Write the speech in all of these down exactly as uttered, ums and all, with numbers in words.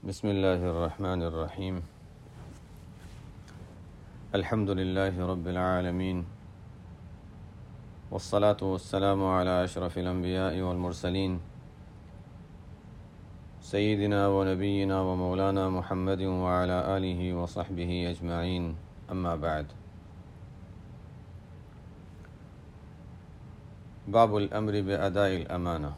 بسم الله الرحمن الرحيم. الحمد لله رب العالمين، والصلاة والسلام على أشرف الأنبياء والمرسلين سيدنا ونبينا ومولانا محمد وعلى آله وصحبه أجمعين. أما بعد، باب الأمر بأداء الأمانة.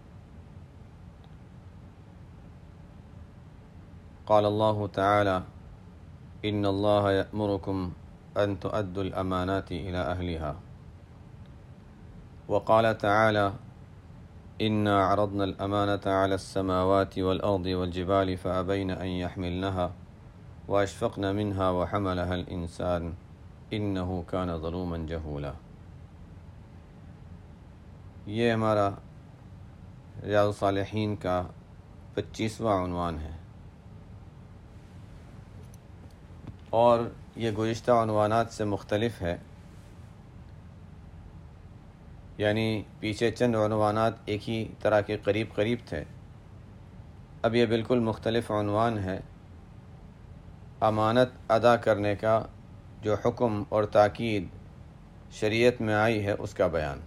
قال الله تعالى: إن الله يأمركم أن تؤدوا الأمانات إلى أهلها. وقال تعالى: إنا عرضنا الأمانة على السماوات والأرض والجبال فأبين أن يحملنها وأشفقن منها وحملها الإنسان إنه كان ظلوما جهولا. یہ ہمارا ریاض الصالحین کا پچیسواں عنوان ہے، اور یہ گزشتہ عنوانات سے مختلف ہے، یعنی پیچھے چند عنوانات ایک ہی طرح کے قریب قریب تھے، اب یہ بالکل مختلف عنوان ہے۔ امانت ادا کرنے کا جو حکم اور تاکید شریعت میں آئی ہے اس کا بیان۔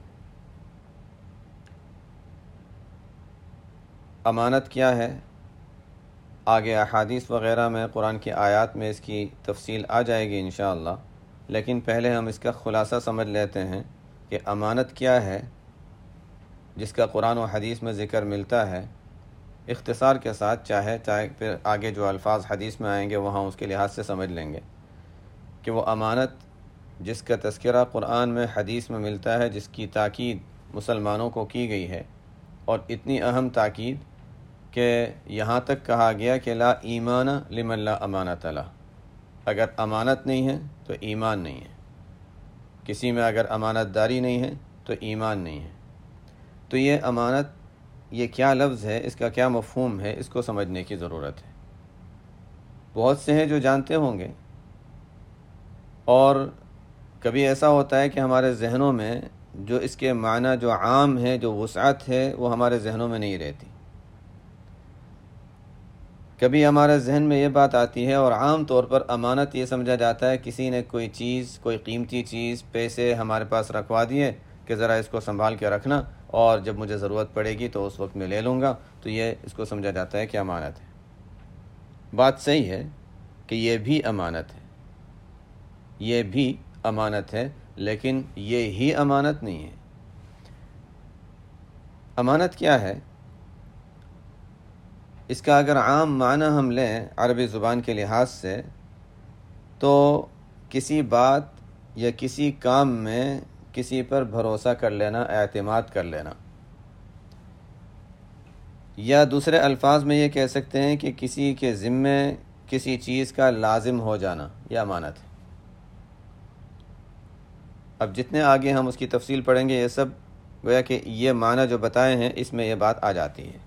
امانت کیا ہے؟ آگے احادیث وغیرہ میں، قرآن کی آیات میں اس کی تفصیل آ جائے گی انشاءاللہ، لیکن پہلے ہم اس کا خلاصہ سمجھ لیتے ہیں کہ امانت کیا ہے جس کا قرآن و حدیث میں ذکر ملتا ہے، اختصار کے ساتھ، چاہے چاہے پھر آگے جو الفاظ حدیث میں آئیں گے وہاں اس کے لحاظ سے سمجھ لیں گے کہ وہ امانت جس کا تذکرہ قرآن میں، حدیث میں ملتا ہے، جس کی تاکید مسلمانوں کو کی گئی ہے، اور اتنی اہم تاکید کہ یہاں تک کہا گیا کہ لا ایمان لمن لا امانت لہ، اگر امانت نہیں ہے تو ایمان نہیں ہے، کسی میں اگر امانت داری نہیں ہے تو ایمان نہیں ہے۔ تو یہ امانت، یہ کیا لفظ ہے، اس کا کیا مفہوم ہے، اس کو سمجھنے کی ضرورت ہے۔ بہت سے ہیں جو جانتے ہوں گے، اور کبھی ایسا ہوتا ہے کہ ہمارے ذہنوں میں جو اس کے معنی جو عام ہے، جو وسعت ہے، وہ ہمارے ذہنوں میں نہیں رہتی۔ کبھی ہمارے ذہن میں یہ بات آتی ہے، اور عام طور پر امانت یہ سمجھا جاتا ہے کسی نے کوئی چیز، کوئی قیمتی چیز، پیسے ہمارے پاس رکھوا دیے کہ ذرا اس کو سنبھال کے رکھنا، اور جب مجھے ضرورت پڑے گی تو اس وقت میں لے لوں گا، تو یہ اس کو سمجھا جاتا ہے کہ امانت ہے۔ بات صحیح ہے کہ یہ بھی امانت ہے، یہ بھی امانت ہے، لیکن یہ ہی امانت نہیں ہے۔ امانت کیا ہے؟ اس کا اگر عام معنی ہم لیں عربی زبان کے لحاظ سے، تو کسی بات یا کسی کام میں کسی پر بھروسہ کر لینا، اعتماد کر لینا، یا دوسرے الفاظ میں یہ کہہ سکتے ہیں کہ کسی کے ذمے کسی چیز کا لازم ہو جانا، یہ امانت ہے۔ اب جتنے آگے ہم اس کی تفصیل پڑھیں گے، یہ سب گویا کہ یہ معنی جو بتائے ہیں اس میں یہ بات آ جاتی ہے۔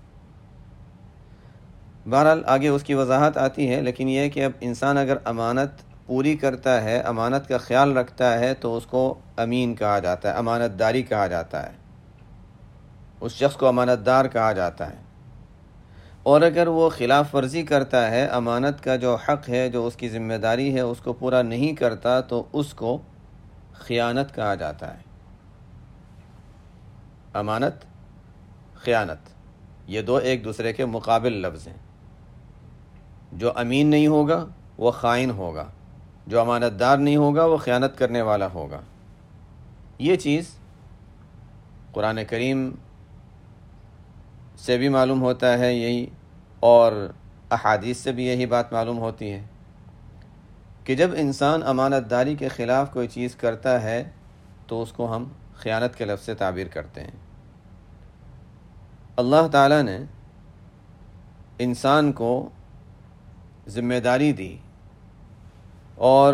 بہرحال آگے اس کی وضاحت آتی ہے، لیکن یہ کہ اب انسان اگر امانت پوری کرتا ہے، امانت کا خیال رکھتا ہے، تو اس کو امین کہا جاتا ہے، امانت داری کہا جاتا ہے، اس شخص کو امانت دار کہا جاتا ہے۔ اور اگر وہ خلاف ورزی کرتا ہے، امانت کا جو حق ہے، جو اس کی ذمہ داری ہے، اس کو پورا نہیں کرتا، تو اس کو خیانت کہا جاتا ہے۔ امانت، خیانت، یہ دو ایک دوسرے کے مقابل لفظ ہیں۔ جو امین نہیں ہوگا وہ خائن ہوگا، جو امانت دار نہیں ہوگا وہ خیانت کرنے والا ہوگا۔ یہ چیز قرآن کریم سے بھی معلوم ہوتا ہے یہی، اور احادیث سے بھی یہی بات معلوم ہوتی ہے کہ جب انسان امانت داری کے خلاف کوئی چیز کرتا ہے تو اس کو ہم خیانت کے لفظ سے تعبیر کرتے ہیں۔ اللہ تعالیٰ نے انسان کو ذمہ داری دی اور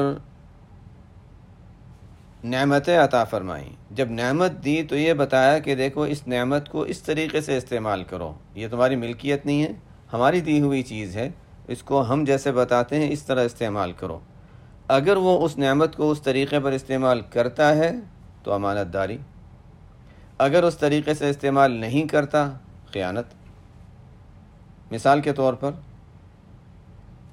نعمتیں عطا فرمائیں۔ جب نعمت دی تو یہ بتایا کہ دیکھو اس نعمت کو اس طریقے سے استعمال کرو، یہ تمہاری ملکیت نہیں ہے، ہماری دی ہوئی چیز ہے، اس کو ہم جیسے بتاتے ہیں اس طرح استعمال کرو۔ اگر وہ اس نعمت کو اس طریقے پر استعمال کرتا ہے تو امانت داری، اگر اس طریقے سے استعمال نہیں کرتا، خیانت۔ مثال کے طور پر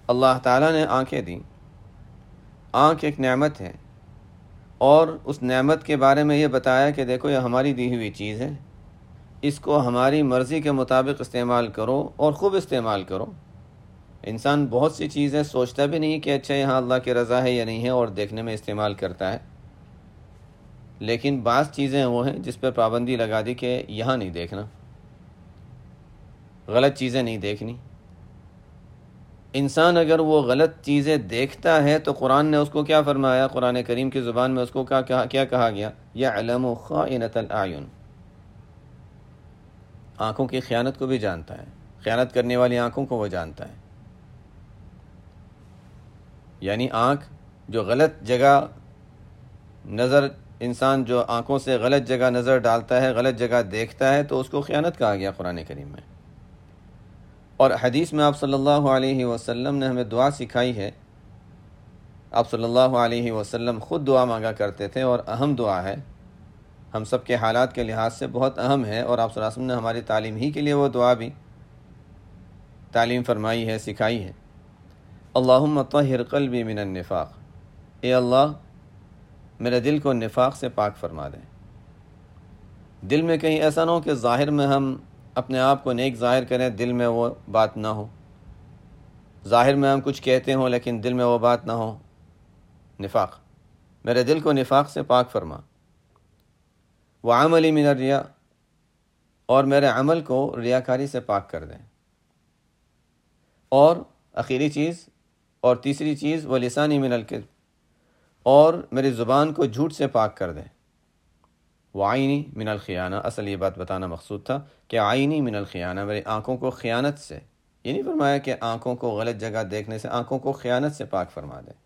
اللہ تعالیٰ نے آنکھیں دیں، آنکھ ایک نعمت ہے، اور اس نعمت کے بارے میں یہ بتایا کہ دیکھو یہ ہماری دی ہوئی چیز ہے، اس کو ہماری مرضی کے مطابق استعمال کرو اور خوب استعمال کرو۔ انسان بہت سی چیزیں سوچتا بھی نہیں کہ اچھا یہاں اللہ کی رضا ہے یا نہیں ہے، اور دیکھنے میں استعمال کرتا ہے، لیکن بعض چیزیں وہ ہیں جس پہ پابندی لگا دی کہ یہاں نہیں دیکھنا، غلط چیزیں نہیں دیکھنی۔ انسان اگر وہ غلط چیزیں دیکھتا ہے تو قرآن نے اس کو کیا فرمایا؟ قرآن کریم کی زبان میں اس کو کیا کہا کیا کہا گیا؟ یعلم خائنۃ الاعین، آنکھوں کی خیانت کو بھی جانتا ہے، خیانت کرنے والی آنکھوں کو وہ جانتا ہے۔ یعنی آنکھ جو غلط جگہ نظر، انسان جو آنکھوں سے غلط جگہ نظر ڈالتا ہے، غلط جگہ دیکھتا ہے، تو اس کو خیانت کہا گیا قرآن کریم میں۔ اور حدیث میں آپ صلی اللہ علیہ وسلم نے ہمیں دعا سکھائی ہے، آپ صلی اللہ علیہ وسلم خود دعا مانگا کرتے تھے، اور اہم دعا ہے، ہم سب کے حالات کے لحاظ سے بہت اہم ہے، اور آپ صلی اللہ علیہ وسلم نے ہماری تعلیم ہی کے لیے وہ دعا بھی تعلیم فرمائی ہے، سکھائی ہے۔ اللہم طہر قلبی من النفاق، اے اللہ میرے دل کو نفاق سے پاک فرما دیں۔ دل میں کہیں ایسا نہ ہو کہ ظاہر میں ہم اپنے آپ کو نیک ظاہر کریں، دل میں وہ بات نہ ہو، ظاہر میں ہم کچھ کہتے ہوں لیکن دل میں وہ بات نہ ہو، نفاق۔ میرے دل کو نفاق سے پاک فرما۔ وعملی من الریا، اور میرے عمل کو ریاکاری سے پاک کر دیں۔ اور آخری چیز اور تیسری چیز ولسانی من الکذب، اور میری زبان کو جھوٹ سے پاک کر دیں۔ وعینی من الخیانہ، اصل یہ بات بتانا مقصود تھا کہ عینی من الخیانہ، میری آنکھوں کو خیانت سے، یہ نہیں فرمایا کہ آنکھوں کو غلط جگہ دیکھنے سے، آنکھوں کو خیانت سے پاک فرما دے۔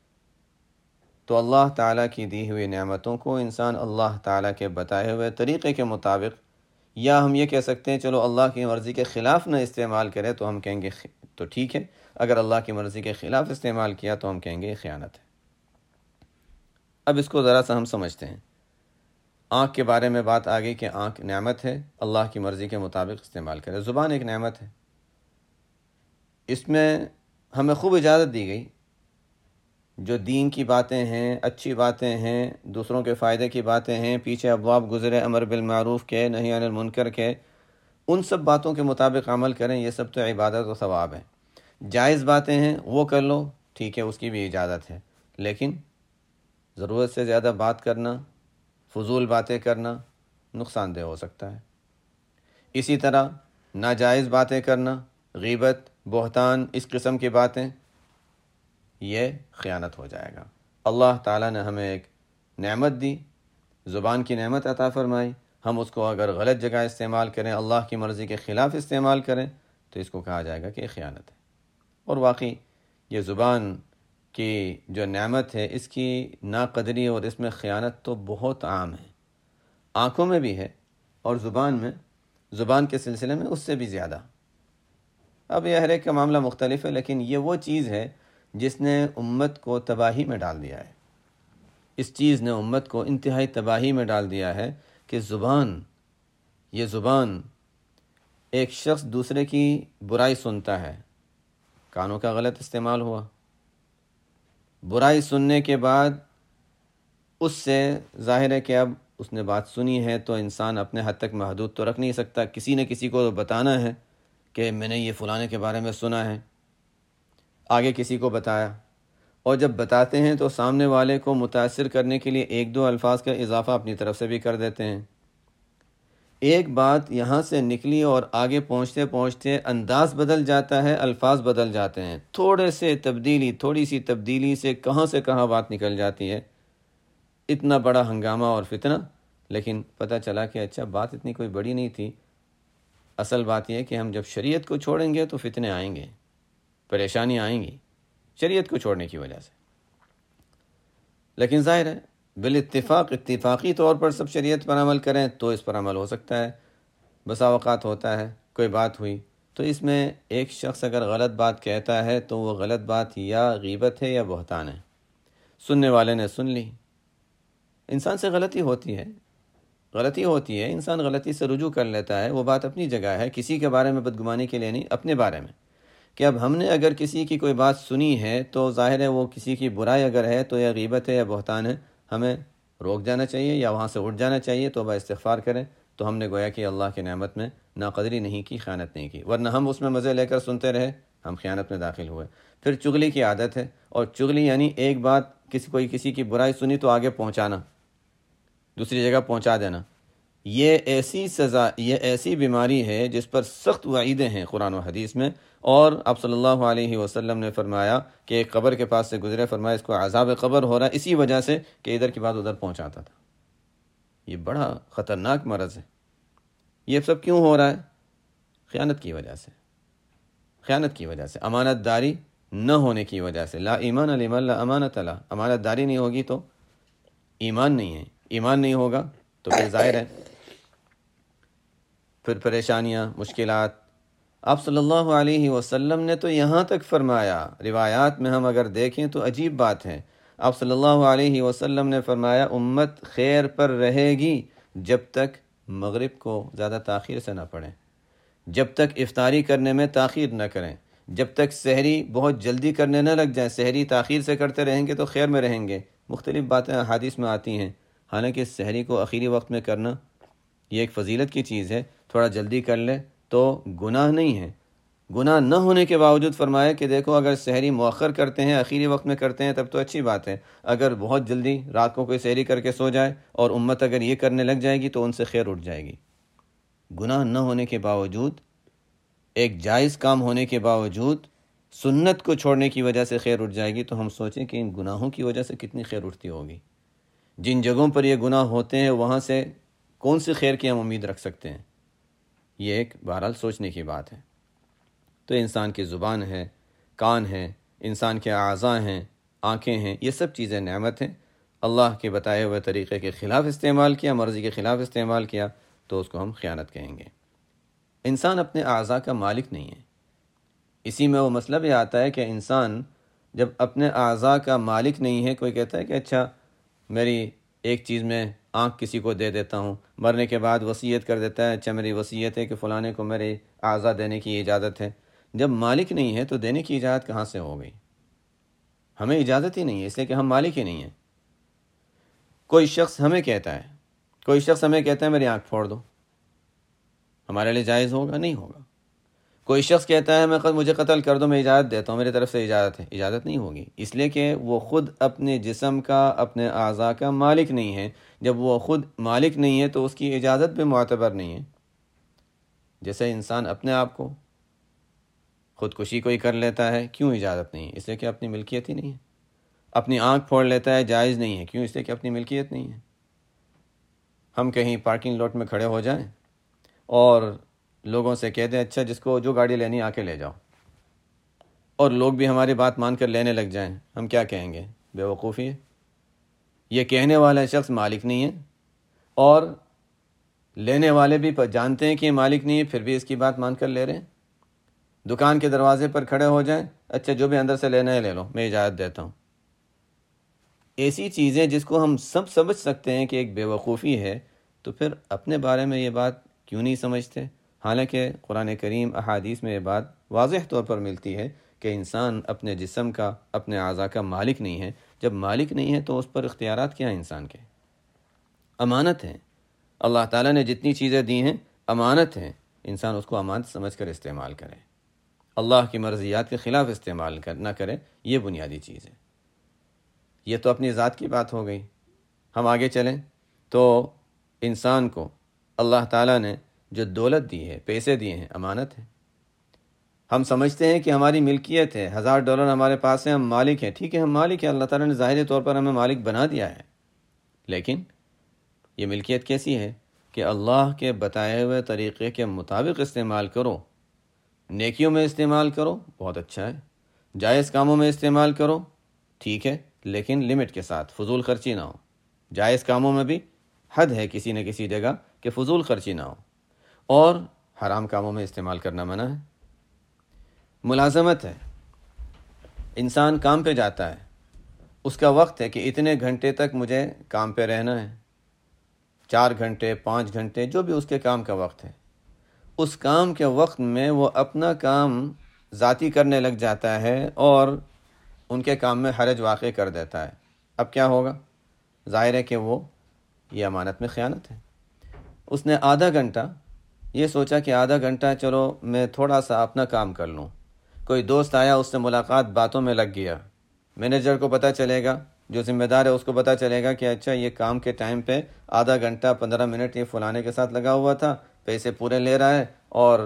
تو اللہ تعالیٰ کی دی ہوئی نعمتوں کو انسان اللہ تعالیٰ کے بتائے ہوئے طریقے کے مطابق، یا ہم یہ کہہ سکتے ہیں چلو اللہ کی مرضی کے خلاف نہ استعمال کرے تو ہم کہیں گے تو ٹھیک ہے، اگر اللہ کی مرضی کے خلاف استعمال کیا تو ہم کہیں گے یہ خیانت ہے۔ اب اس کو ذرا سا ہم سمجھتے ہیں۔ آنکھ کے بارے میں بات آ گئی کہ آنکھ نعمت ہے، اللہ کی مرضی کے مطابق استعمال کرے۔ زبان ایک نعمت ہے، اس میں ہمیں خوب اجازت دی گئی، جو دین کی باتیں ہیں، اچھی باتیں ہیں، دوسروں کے فائدے کی باتیں ہیں، پیچھے ابواب گزرے امر بالمعروف کے، نہی عن المنکر کے، ان سب باتوں کے مطابق عمل کریں، یہ سب تو عبادت و ثواب ہے۔ جائز باتیں ہیں وہ کر لو، ٹھیک ہے، اس کی بھی اجازت ہے، لیکن ضرورت سے زیادہ بات کرنا، فضول باتیں کرنا نقصان دہ ہو سکتا ہے۔ اسی طرح ناجائز باتیں کرنا، غیبت، بہتان، اس قسم کی باتیں، یہ خیانت ہو جائے گا۔ اللہ تعالیٰ نے ہمیں ایک نعمت دی، زبان کی نعمت عطا فرمائی، ہم اس کو اگر غلط جگہ استعمال کریں، اللہ کی مرضی کے خلاف استعمال کریں، تو اس کو کہا جائے گا کہ یہ خیانت ہے۔ اور واقعی یہ زبان کی جو نعمت ہے، اس کی ناقدری اور اس میں خیانت تو بہت عام ہے، آنکھوں میں بھی ہے اور زبان میں، زبان کے سلسلے میں اس سے بھی زیادہ۔ اب یہ ہر ایک کا معاملہ مختلف ہے، لیکن یہ وہ چیز ہے جس نے امت کو تباہی میں ڈال دیا ہے۔ اس چیز نے امت کو انتہائی تباہی میں ڈال دیا ہے کہ زبان، یہ زبان، ایک شخص دوسرے کی برائی سنتا ہے، کانوں کا غلط استعمال ہوا، برائی سننے کے بعد اس سے ظاہر ہے کہ اب اس نے بات سنی ہے تو انسان اپنے حد تک محدود تو رکھ نہیں سکتا، کسی نے کسی کو بتانا ہے کہ میں نے یہ فلانے کے بارے میں سنا ہے، آگے کسی کو بتایا، اور جب بتاتے ہیں تو سامنے والے کو متاثر کرنے کے لیے ایک دو الفاظ کا اضافہ اپنی طرف سے بھی کر دیتے ہیں۔ ایک بات یہاں سے نکلی اور آگے پہنچتے پہنچتے انداز بدل جاتا ہے، الفاظ بدل جاتے ہیں، تھوڑے سے تبدیلی، تھوڑی سی تبدیلی سے کہاں سے کہاں بات نکل جاتی ہے، اتنا بڑا ہنگامہ اور فتنہ۔ لیکن پتہ چلا کہ اچھا بات اتنی کوئی بڑی نہیں تھی، اصل بات یہ ہے کہ ہم جب شریعت کو چھوڑیں گے تو فتنے آئیں گے، پریشانی آئیں گی شریعت کو چھوڑنے کی وجہ سے۔ لیکن ظاہر ہے بالاتفاق، اتفاقی طور پر سب شریعت پر عمل کریں تو اس پر عمل ہو سکتا ہے۔ بسا اوقات ہوتا ہے کوئی بات ہوئی تو اس میں ایک شخص اگر غلط بات کہتا ہے تو وہ غلط بات یا غیبت ہے یا بہتان ہے، سننے والے نے سن لی، انسان سے غلطی ہوتی ہے، غلطی ہوتی ہے، انسان غلطی سے رجوع کر لیتا ہے، وہ بات اپنی جگہ ہے، کسی کے بارے میں بدگمانی کے لیے نہیں، اپنے بارے میں۔ کہ اب ہم نے اگر کسی کی کوئی بات سنی ہے تو ظاہر ہے وہ کسی کی برائی اگر ہے تو یا غیبت ہے یا بہتان ہے، ہمیں روک جانا چاہیے یا وہاں سے اٹھ جانا چاہیے، توبہ استغفار کریں، تو ہم نے گویا کہ اللہ کی نعمت میں ناقدری نہیں کی، خیانت نہیں کی، ورنہ ہم اس میں مزے لے کر سنتے رہے، ہم خیانت میں داخل ہوئے۔ پھر چغلی کی عادت ہے، اور چغلی یعنی ایک بات کسی کوئی کسی کی برائی سنی تو آگے پہنچانا، دوسری جگہ پہنچا دینا۔ یہ ایسی سزا، یہ ایسی بیماری ہے جس پر سخت وعیدیں ہیں قرآن و حدیث میں، اور آپ صلی اللہ علیہ وسلم نے فرمایا کہ ایک قبر کے پاس سے گزرے، فرمایا اس کو عذاب قبر ہو رہا ہے اسی وجہ سے کہ ادھر کی بات ادھر پہنچاتا تھا۔ یہ بڑا خطرناک مرض ہے۔ یہ سب کیوں ہو رہا ہے؟ خیانت کی وجہ سے، خیانت کی وجہ سے، امانت داری نہ ہونے کی وجہ سے۔ لا ایمان لمن لا امانت له، امانت داری نہیں ہوگی تو ایمان نہیں ہے، ایمان نہیں ہوگا تو پھر ظاہر ہے پھر پریشانیاں، مشکلات۔ آپ صلی اللہ علیہ وسلم نے تو یہاں تک فرمایا، روایات میں ہم اگر دیکھیں تو عجیب بات ہے، آپ صلی اللہ علیہ وسلم نے فرمایا امت خیر پر رہے گی جب تک مغرب کو زیادہ تاخیر سے نہ پڑھیں، جب تک افطاری کرنے میں تاخیر نہ کریں، جب تک سحری بہت جلدی کرنے نہ لگ جائیں، سحری تاخیر سے کرتے رہیں گے تو خیر میں رہیں گے۔ مختلف باتیں احادیث میں آتی ہیں، حالانکہ سحری کو آخری وقت میں کرنا یہ ایک فضیلت کی چیز ہے، تھوڑا جلدی کر لے تو گناہ نہیں ہے۔ گناہ نہ ہونے کے باوجود فرمایا کہ دیکھو اگر سحری مؤخر کرتے ہیں، آخری وقت میں کرتے ہیں تب تو اچھی بات ہے، اگر بہت جلدی رات کو کوئی سحری کر کے سو جائے اور امت اگر یہ کرنے لگ جائے گی تو ان سے خیر اٹھ جائے گی۔ گناہ نہ ہونے کے باوجود، ایک جائز کام ہونے کے باوجود سنت کو چھوڑنے کی وجہ سے خیر اٹھ جائے گی، تو ہم سوچیں کہ ان گناہوں کی وجہ سے کتنی خیر اٹھتی ہوگی۔ جن جگہوں پر یہ گناہ ہوتے ہیں وہاں سے کون سی خیر کی ہم امید رکھ سکتے ہیں؟ یہ ایک بہرحال سوچنے کی بات ہے۔ تو انسان کی زبان ہے، کان ہے، انسان کے اعضاء ہیں، آنکھیں ہیں، یہ سب چیزیں نعمت ہیں۔ اللہ کے بتائے ہوئے طریقے کے خلاف استعمال کیا، مرضی کے خلاف استعمال کیا تو اس کو ہم خیانت کہیں گے۔ انسان اپنے اعضاء کا مالک نہیں ہے۔ اسی میں وہ مسئلہ بھی آتا ہے کہ انسان جب اپنے اعضاء کا مالک نہیں ہے، کوئی کہتا ہے کہ اچھا میری ایک چیز میں آنکھ کسی کو دے دیتا ہوں، مرنے کے بعد وصیت کر دیتا ہے، اچھا میری وصیت ہے کہ فلانے کو میرے اعضاء دینے کی اجازت ہے۔ جب مالک نہیں ہے تو دینے کی اجازت کہاں سے ہو گئی؟ ہمیں اجازت ہی نہیں ہے، اس لیے کہ ہم مالک ہی نہیں ہیں۔ کوئی شخص ہمیں کہتا ہے کوئی شخص ہمیں کہتا ہے میری آنکھ پھوڑ دو، ہمارے لیے جائز ہوگا؟ نہیں ہوگا۔ کوئی شخص کہتا ہے میں مجھے قتل کر دو، میں اجازت دیتا ہوں، میری طرف سے اجازت ہے، اجازت نہیں ہوگی، اس لیے کہ وہ خود اپنے جسم کا، اپنے اعضاء کا مالک نہیں ہے۔ جب وہ خود مالک نہیں ہے تو اس کی اجازت بھی معتبر نہیں ہے۔ جیسے انسان اپنے آپ کو خودکشی کوئی کر لیتا ہے، کیوں اجازت نہیں ہے؟ اس لیے کہ اپنی ملکیت ہی نہیں ہے۔ اپنی آنکھ پھوڑ لیتا ہے، جائز نہیں ہے، کیوں؟ اس لیے کہ اپنی ملکیت نہیں ہے۔ ہم کہیں پارکنگ لاٹ میں کھڑے ہو جائیں اور لوگوں سے کہہ دیں اچھا جس کو جو گاڑی لینی آ کے لے جاؤ، اور لوگ بھی ہماری بات مان کر لینے لگ جائیں، ہم کیا کہیں گے؟ بے وقوفی ہے۔ یہ کہنے والا شخص مالک نہیں ہے، اور لینے والے بھی جانتے ہیں کہ یہ مالک نہیں ہے، پھر بھی اس کی بات مان کر لے رہے ہیں۔ دکان کے دروازے پر کھڑے ہو جائیں، اچھا جو بھی اندر سے لینا ہے لے لو، میں اجازت دیتا ہوں۔ ایسی چیزیں جس کو ہم سب سمجھ سکتے ہیں کہ ایک بے وقوفی ہے، تو پھر اپنے بارے میں یہ بات کیوں نہیں سمجھتے؟ حالانکہ قرآن کریم، احادیث میں یہ بات واضح طور پر ملتی ہے کہ انسان اپنے جسم کا، اپنے اعضاء کا مالک نہیں ہے۔ جب مالک نہیں ہے تو اس پر اختیارات کیا ہیں انسان کے؟ امانت ہیں۔ اللہ تعالیٰ نے جتنی چیزیں دی ہیں امانت ہیں، انسان اس کو امانت سمجھ کر استعمال کرے، اللہ کی مرضیات کے خلاف استعمال کر نہ کرے، یہ بنیادی چیز ہے۔ یہ تو اپنی ذات کی بات ہو گئی۔ ہم آگے چلیں تو انسان کو اللہ تعالیٰ نے جو دولت دی ہے، پیسے دیے ہیں، امانت ہے۔ ہم سمجھتے ہیں کہ ہماری ملکیت ہے، ہزار ڈالر ہمارے پاس ہے، ہم مالک ہیں۔ ٹھیک ہے، ہم مالک ہیں، اللہ تعالیٰ نے ظاہری طور پر ہمیں مالک بنا دیا ہے، لیکن یہ ملکیت کیسی ہے کہ اللہ کے بتائے ہوئے طریقے کے مطابق استعمال کرو۔ نیکیوں میں استعمال کرو، بہت اچھا ہے، جائز کاموں میں استعمال کرو، ٹھیک ہے، لیکن لمٹ کے ساتھ، فضول خرچی نہ ہو۔ جائز کاموں میں بھی حد ہے کسی نہ کسی جگہ کہ فضول خرچی نہ ہو، اور حرام کاموں میں استعمال کرنا منع ہے۔ ملازمت ہے، انسان کام پہ جاتا ہے، اس کا وقت ہے کہ اتنے گھنٹے تک مجھے کام پہ رہنا ہے، چار گھنٹے، پانچ گھنٹے، جو بھی اس کے کام کا وقت ہے، اس کام کے وقت میں وہ اپنا کام ذاتی کرنے لگ جاتا ہے اور ان کے کام میں حرج واقع کر دیتا ہے، اب کیا ہوگا؟ ظاہر ہے کہ وہ یہ امانت میں خیانت ہے۔ اس نے آدھا گھنٹہ یہ سوچا کہ آدھا گھنٹہ چلو میں تھوڑا سا اپنا کام کر لوں، کوئی دوست آیا، اس سے ملاقات، باتوں میں لگ گیا، مینیجر کو پتہ چلے گا، جو ذمہ دار ہے اس کو پتہ چلے گا کہ اچھا یہ کام کے ٹائم پہ آدھا گھنٹہ پندرہ منٹ یہ فلانے کے ساتھ لگا ہوا تھا، پیسے پورے لے رہا ہے، اور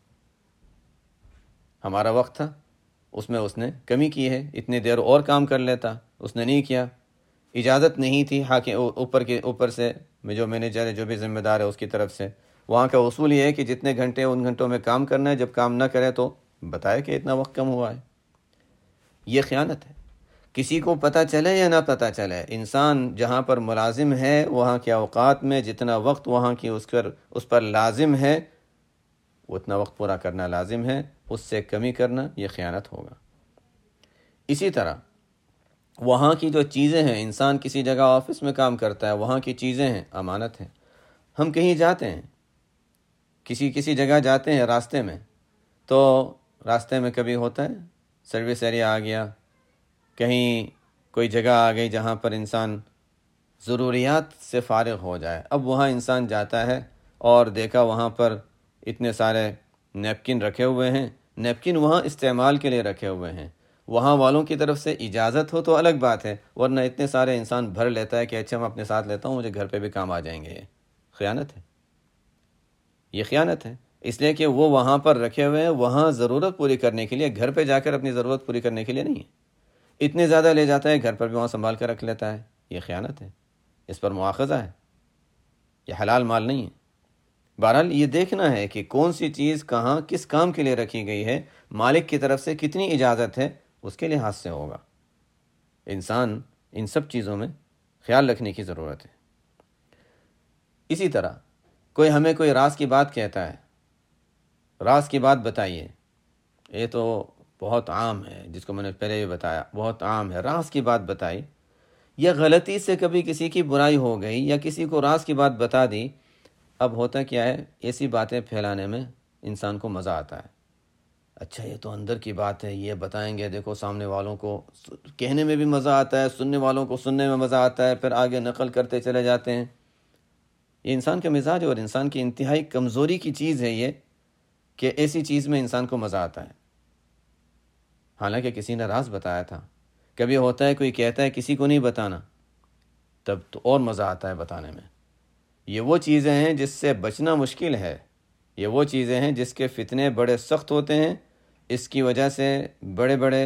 ہمارا وقت تھا اس میں اس نے کمی کی ہے، اتنی دیر اور کام کر لیتا، اس نے نہیں کیا، اجازت نہیں تھی حاکم اوپر کے اوپر سے، جو مینیجر ہے، جو بھی ذمہ دار ہے اس کی طرف سے۔ وہاں کا اصول یہ ہے کہ جتنے گھنٹے ان گھنٹوں میں کام کرنا ہے، جب کام نہ کرے تو بتائے کہ اتنا وقت کم ہوا ہے۔ یہ خیانت ہے۔ کسی کو پتہ چلے یا نہ پتہ چلے، انسان جہاں پر ملازم ہے وہاں کے اوقات میں جتنا وقت وہاں کی اس پر اس پر لازم ہے اتنا وقت پورا کرنا لازم ہے، اس سے کمی کرنا یہ خیانت ہوگا۔ اسی طرح وہاں کی جو چیزیں ہیں، انسان کسی جگہ آفس میں کام کرتا ہے، وہاں کی چیزیں ہیں، امانت ہیں۔ ہم کہیں جاتے ہیں، کسی کسی جگہ جاتے ہیں، راستے میں تو راستے میں کبھی ہوتا ہے سروس ایریا آ گیا، کہیں کوئی جگہ آ گئی جہاں پر انسان ضروریات سے فارغ ہو جائے، اب وہاں انسان جاتا ہے اور دیکھا وہاں پر اتنے سارے نیپکن رکھے ہوئے ہیں، نیپکن وہاں استعمال کے لیے رکھے ہوئے ہیں، وہاں والوں کی طرف سے اجازت ہو تو الگ بات ہے، ورنہ اتنے سارے انسان بھر لیتا ہے کہ اچھا میں اپنے ساتھ لیتا ہوں، مجھے گھر پہ بھی کام آ جائیں گے۔ یہ خیانت ہے، یہ خیانت ہے، اس لیے کہ وہ وہاں پر رکھے ہوئے ہیں، وہاں ضرورت پوری کرنے کے لیے، گھر پہ جا کر اپنی ضرورت پوری کرنے کے لیے نہیں ہے۔ اتنے زیادہ لے جاتا ہے، گھر پر بھی وہاں سنبھال کر رکھ لیتا ہے، یہ خیانت ہے، اس پر مواخذہ ہے، یہ حلال مال نہیں ہے۔ بہرحال یہ دیکھنا ہے کہ کون سی چیز کہاں کس کام کے لیے رکھی گئی ہے، مالک کی طرف سے کتنی اجازت ہے، اس کے لحاظ سے ہوگا۔ انسان ان سب چیزوں میں خیال رکھنے کی ضرورت ہے۔ اسی طرح کوئی ہمیں کوئی راز کی بات کہتا ہے، راز کی بات بتائیے، یہ تو بہت عام ہے، جس کو میں نے پہلے بھی بتایا، بہت عام ہے، راز کی بات بتائی، یا غلطی سے کبھی کسی کی برائی ہو گئی یا کسی کو راز کی بات بتا دی، اب ہوتا کیا ہے، ایسی باتیں پھیلانے میں انسان کو مزہ آتا ہے۔ اچھا یہ تو اندر کی بات ہے، یہ بتائیں گے، دیکھو سامنے والوں کو کہنے میں بھی مزہ آتا ہے، سننے والوں کو سننے میں مزہ آتا ہے، پھر آگے نقل کرتے چلے جاتے ہیں۔ یہ انسان کا مزاج ہے اور انسان کی انتہائی کمزوری کی چیز ہے یہ، کہ ایسی چیز میں انسان کو مزہ آتا ہے، حالانکہ کسی نے راز بتایا تھا۔ کبھی ہوتا ہے کوئی کہتا ہے کسی کو نہیں بتانا، تب تو اور مزہ آتا ہے بتانے میں۔ یہ وہ چیزیں ہیں جس سے بچنا مشکل ہے، یہ وہ چیزیں ہیں جس کے فتنے بڑے سخت ہوتے ہیں، اس کی وجہ سے بڑے بڑے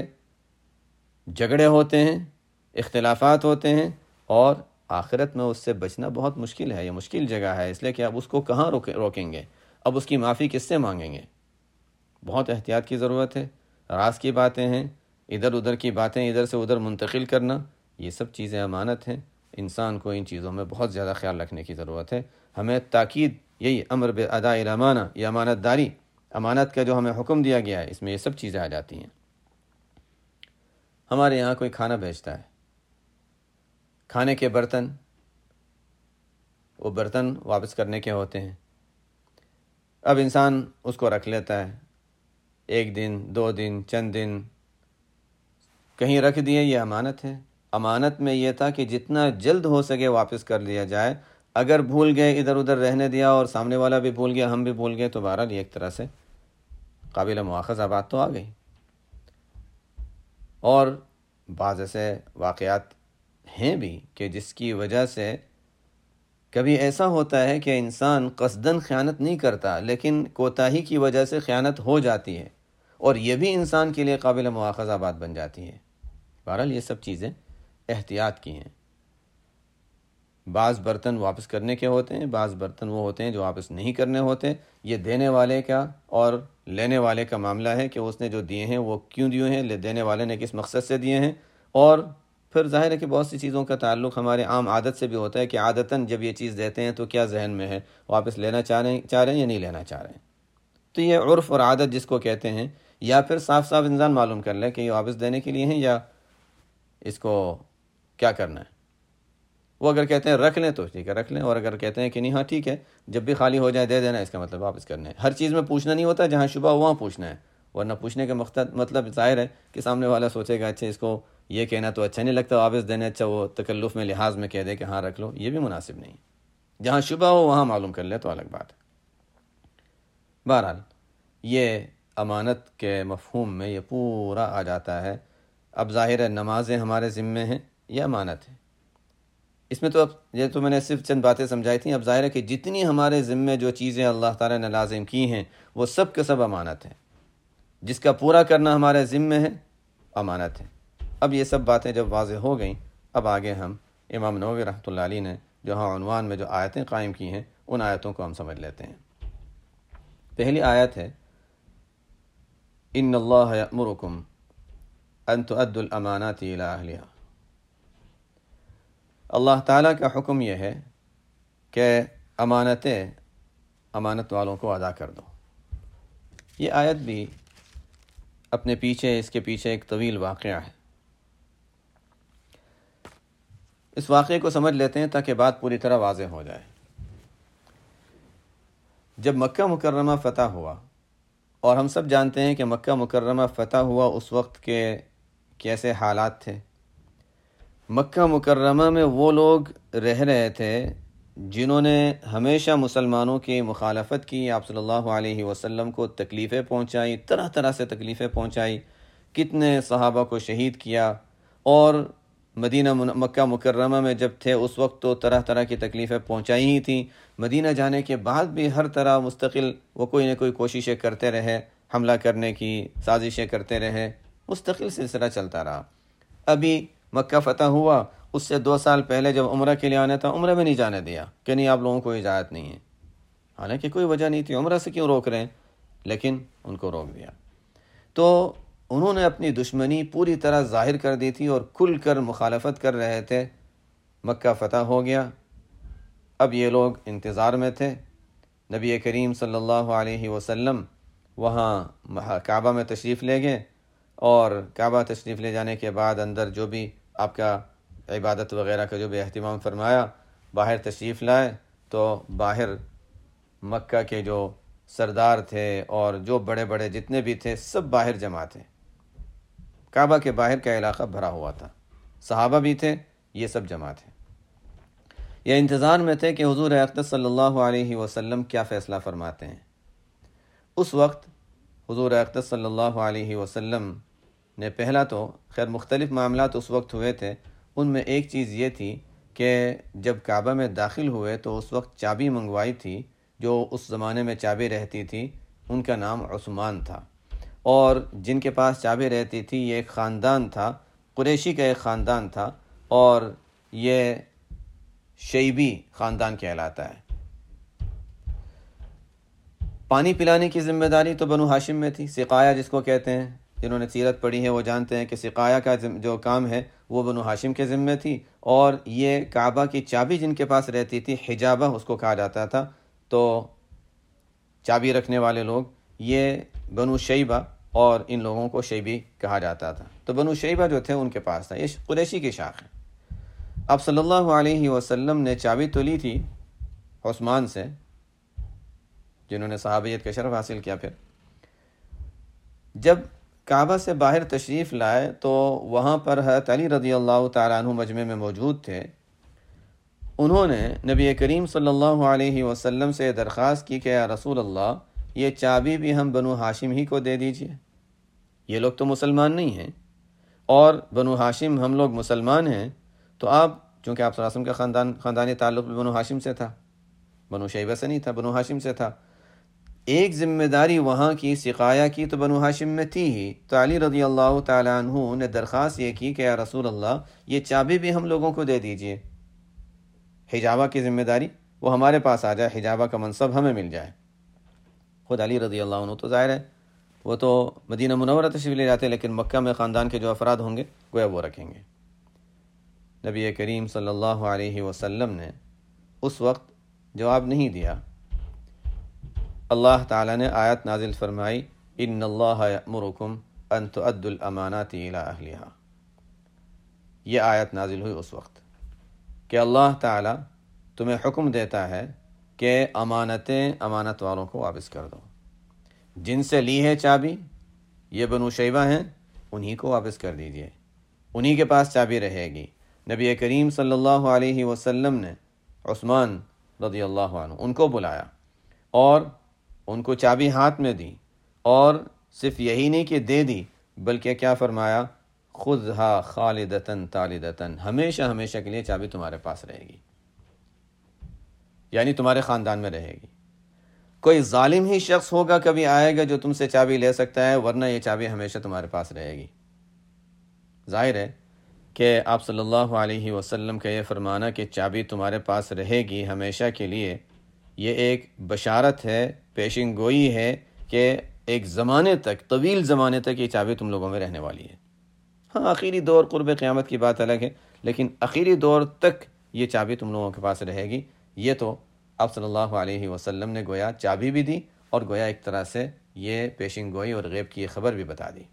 جھگڑے ہوتے ہیں، اختلافات ہوتے ہیں، اور آخرت میں اس سے بچنا بہت مشکل ہے، یہ مشکل جگہ ہے، اس لیے کہ اب اس کو کہاں روکیں گے، اب اس کی معافی کس سے مانگیں گے؟ بہت احتیاط کی ضرورت ہے۔ راز کی باتیں ہیں، ادھر ادھر کی باتیں ادھر سے ادھر منتقل کرنا، یہ سب چیزیں امانت ہیں، انسان کو ان چیزوں میں بہت زیادہ خیال رکھنے کی ضرورت ہے۔ ہمیں تاکید یہی امر باداء الامانہ، یہ امانت داری، امانت کا جو ہمیں حکم دیا گیا ہے، اس میں یہ سب چیزیں آ جاتی ہیں۔ ہمارے یہاں کوئی کھانا بیچتا ہے، کھانے کے برتن، وہ برتن واپس کرنے کے ہوتے ہیں، اب انسان اس کو رکھ لیتا ہے، ایک دن، دو دن، چند دن کہیں رکھ دیے، یہ امانت ہے۔ امانت میں یہ تھا کہ جتنا جلد ہو سکے واپس کر لیا جائے، اگر بھول گئے، ادھر ادھر رہنے دیا اور سامنے والا بھی بھول گیا، ہم بھی بھول گئے، تو بہرحال یہ ایک طرح سے قابل مواخذہ بات تو آ گئی۔ اور بعض ایسے واقعات ہیں بھی کہ جس کی وجہ سے کبھی ایسا ہوتا ہے کہ انسان قصداً خیانت نہیں کرتا، لیکن کوتاہی کی وجہ سے خیانت ہو جاتی ہے، اور یہ بھی انسان کے لیے قابل مواخذہ بات بن جاتی ہے۔ بہرحال یہ سب چیزیں احتیاط کی ہیں۔ بعض برتن واپس کرنے کے ہوتے ہیں، بعض برتن وہ ہوتے ہیں جو واپس نہیں کرنے ہوتے۔ یہ دینے والے کا اور لینے والے کا معاملہ ہے کہ اس نے جو دیے ہیں وہ کیوں دیے ہیں، دینے والے نے کس مقصد سے دیے ہیں، اور پھر ظاہر ہے کہ بہت سی چیزوں کا تعلق ہمارے عام عادت سے بھی ہوتا ہے کہ عادتاً جب یہ چیز دیتے ہیں تو کیا ذہن میں ہے، واپس لینا چاہ رہے ہیں چاہ رہے ہیں یا نہیں لینا چاہ رہے ہیں۔ تو یہ عرف اور عادت جس کو کہتے ہیں، یا پھر صاف صاف انسان معلوم کر لے کہ یہ واپس دینے کے لیے ہیں یا اس کو کیا کرنا ہے۔ وہ اگر کہتے ہیں رکھ لیں تو ٹھیک ہے رکھ لیں، اور اگر کہتے ہیں کہ نہیں ہاں ٹھیک ہے جب بھی خالی ہو جائے دے دینا، اس کا مطلب واپس کرنا ہے۔ ہر چیز میں پوچھنا نہیں ہوتا، جہاں شبہ ہو وہاں پوچھنا ہے، ورنہ پوچھنے کا مقصد مطلب ظاہر ہے کہ سامنے والا سوچے گا اچھا اس کو یہ کہنا تو اچھا نہیں لگتا واپس دینے، اچھا وہ تکلف میں لحاظ میں کہہ دے کہ ہاں رکھ لو، یہ بھی مناسب نہیں۔ جہاں شبہ ہو وہاں معلوم کر لے تو الگ بات ہے۔ بہرحال یہ امانت کے مفہوم میں یہ پورا آ جاتا ہے۔ اب ظاہر ہے نمازیں ہمارے ذمے ہیں، یہ امانت ہے۔ اس میں تو اب یہ تو میں نے صرف چند باتیں سمجھائی تھیں، اب ظاہر ہے کہ جتنی ہمارے ذمے جو چیزیں اللہ تعالیٰ نے لازم کی ہیں وہ سب کے سب امانت ہیں۔ جس کا پورا کرنا ہمارے ذمے ہے امانت ہے۔ اب یہ سب باتیں جب واضح ہو گئیں، اب آگے ہم امام نووی رحمۃ اللہ علیہ نے جو ہاں عنوان میں جو آیتیں قائم کی ہیں ان آیتوں کو ہم سمجھ لیتے ہیں۔ پہلی آیت ہے ان اللہ یأمرکم ان تؤدوا الامانات الی اہلها۔ اللہ تعالیٰ کا حکم یہ ہے کہ امانتیں امانت والوں کو ادا کر دو۔ یہ آیت بھی اپنے پیچھے اس کے پیچھے ایک طویل واقعہ ہے۔ اس واقعے کو سمجھ لیتے ہیں تاکہ بات پوری طرح واضح ہو جائے۔ جب مکہ مکرمہ فتح ہوا، اور ہم سب جانتے ہیں کہ مکہ مکرمہ فتح ہوا اس وقت کے کیسے حالات تھے۔ مکہ مکرمہ میں وہ لوگ رہ رہے تھے جنہوں نے ہمیشہ مسلمانوں کی مخالفت کی، آپ صلی اللہ علیہ وسلم کو تکلیفیں پہنچائی، طرح طرح سے تکلیفیں پہنچائی، کتنے صحابہ کو شہید کیا، اور مدینہ مکہ مکرمہ میں جب تھے اس وقت تو طرح طرح کی تکلیفیں پہنچائی ہی تھیں۔ مدینہ جانے کے بعد بھی ہر طرح مستقل وہ کوئی نہ کوئی کوششیں کرتے رہے، حملہ کرنے کی سازشیں کرتے رہے، مستقل سلسلہ چلتا رہا۔ ابھی مکہ فتح ہوا، اس سے دو سال پہلے جب عمرہ کے لیے آنا تھا عمرہ میں نہیں جانے دیا کہ نہیں آپ لوگوں کو اجازت نہیں ہے، حالانکہ کوئی وجہ نہیں تھی، عمرہ سے کیوں روک رہے ہیں، لیکن ان کو روک دیا۔ تو انہوں نے اپنی دشمنی پوری طرح ظاہر کر دی تھی اور کھل کر مخالفت کر رہے تھے۔ مکہ فتح ہو گیا، اب یہ لوگ انتظار میں تھے۔ نبی کریم صلی اللہ علیہ وسلم وہاں کعبہ میں تشریف لے گئے، اور کعبہ تشریف لے جانے کے بعد اندر جو بھی آپ کا عبادت وغیرہ کا جو بھی اہتمام فرمایا، باہر تشریف لائے تو باہر مکہ کے جو سردار تھے اور جو بڑے بڑے جتنے بھی تھے سب باہر جمع تھے۔ کعبہ کے باہر کا علاقہ بھرا ہوا تھا، صحابہ بھی تھے، یہ سب جمع تھے۔ یہ انتظار میں تھے کہ حضور اقدس صلی اللہ علیہ وسلم کیا فیصلہ فرماتے ہیں۔ اس وقت حضور اقدس صلی اللہ علیہ وسلم نے پہلا تو خیر مختلف معاملات اس وقت ہوئے تھے، ان میں ایک چیز یہ تھی کہ جب کعبہ میں داخل ہوئے تو اس وقت چابی منگوائی تھی، جو اس زمانے میں چابی رہتی تھی ان کا نام عثمان تھا، اور جن کے پاس چابی رہتی تھی یہ ایک خاندان تھا، قریشی کا ایک خاندان تھا، اور یہ شیبی خاندان کہلاتا ہے۔ پانی پلانے کی ذمہ داری تو بنو ہاشم میں تھی، سقایا جس کو کہتے ہیں، جنہوں نے سیرت پڑھی ہے وہ جانتے ہیں کہ سقایا کا جو کام ہے وہ بنو ہاشم کے ذمہ تھی، اور یہ کعبہ کی چابی جن کے پاس رہتی تھی حجابہ اس کو کہا جاتا تھا، تو چابی رکھنے والے لوگ یہ بنو شیبہ، اور ان لوگوں کو شیبی کہا جاتا تھا۔ تو بنو شیبہ جو تھے ان کے پاس تھا، یہ قریشی کی شاخ ہے۔ اب صلی اللہ علیہ وسلم نے چابی تو لی تھی عثمان سے، جنہوں نے صحابیت کا شرف حاصل کیا۔ پھر جب کعبہ سے باہر تشریف لائے تو وہاں پر حضرت علی رضی اللہ تعالیٰ عنہ مجمع میں موجود تھے۔ انہوں نے نبی کریم صلی اللہ علیہ وسلم سے درخواست کی کہ یا رسول اللہ، یہ چابی بھی ہم بنو ہاشم ہی کو دے دیجئے، یہ لوگ تو مسلمان نہیں ہیں، اور بنو ہاشم ہم لوگ مسلمان ہیں، تو آپ چونکہ آپ صلی اللہ علیہ وسلم کا خاندان خاندانی تعلق بنو ہاشم سے تھا، بنو شیبہ سے نہیں تھا، بنو ہاشم سے تھا، ایک ذمہ داری وہاں کی سقایا کی تو بنو ہاشم میں تھی ہی، تو علی رضی اللہ تعالیٰ عنہ نے درخواست یہ کی کہ یا رسول اللہ، یہ چابی بھی ہم لوگوں کو دے دیجئے، حجابہ کی ذمہ داری وہ ہمارے پاس آ جائے، حجابہ کا منصب ہمیں مل جائے۔ خود علی رضی اللہ عنہ تو ظاہر ہے وہ تو مدینہ منورہ تشریف لے جاتے، لیکن مکہ میں خاندان کے جو افراد ہوں گے گویا وہ رکھیں گے۔ نبی کریم صلی اللہ علیہ وسلم نے اس وقت جواب نہیں دیا۔ اللہ تعالیٰ نے آیت نازل فرمائی، ان اللہ یأمرکم ان تؤدوا الامانات الی اہلها۔ یہ آیت نازل ہوئی اس وقت کہ اللہ تعالیٰ تمہیں حکم دیتا ہے کہ امانتیں امانت والوں کو واپس کر دو، جن سے لی ہے چابی یہ بنو شیبہ ہیں، انہی کو واپس کر دیجئے، انہی کے پاس چابی رہے گی۔ نبی کریم صلی اللہ علیہ وسلم نے عثمان رضی اللہ عنہ ان کو بلایا اور ان کو چابی ہاتھ میں دی، اور صرف یہی نہیں کہ دے دی بلکہ کیا فرمایا، خذھا خالدتاً تالدتاً، ہمیشہ ہمیشہ کے لیے چابی تمہارے پاس رہے گی، یعنی تمہارے خاندان میں رہے گی۔ کوئی ظالم ہی شخص ہوگا کبھی آئے گا جو تم سے چابی لے سکتا ہے، ورنہ یہ چابی ہمیشہ تمہارے پاس رہے گی۔ ظاہر ہے کہ آپ صلی اللہ علیہ وسلم کا یہ فرمانا کہ چابی تمہارے پاس رہے گی ہمیشہ کے لیے، یہ ایک بشارت ہے، پیشن گوئی ہے کہ ایک زمانے تک، طویل زمانے تک یہ چابی تم لوگوں میں رہنے والی ہے۔ ہاں آخری دور قرب قیامت کی بات الگ ہے، لیکن آخری دور تک یہ چابی تم لوگوں کے پاس رہے گی۔ یہ تو آپ صلی اللہ علیہ وسلم نے گویا چابی بھی دی اور گویا ایک طرح سے یہ پیشن گوئی اور غیب کی خبر بھی بتا دی۔